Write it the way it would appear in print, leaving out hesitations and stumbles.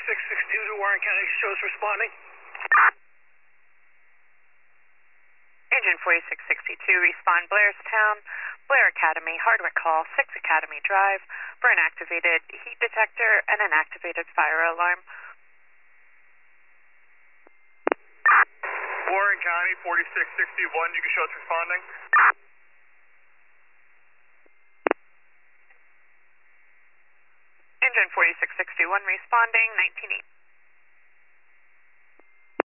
4662 to Warren County, shows responding. Engine 4662, respond Blairstown, Blair Academy, Hardwick Hall, 6 Academy Drive, for an activated heat detector and an activated fire alarm. Warren County, 4661, you can show us responding. Engine 4661, responding, 19-8.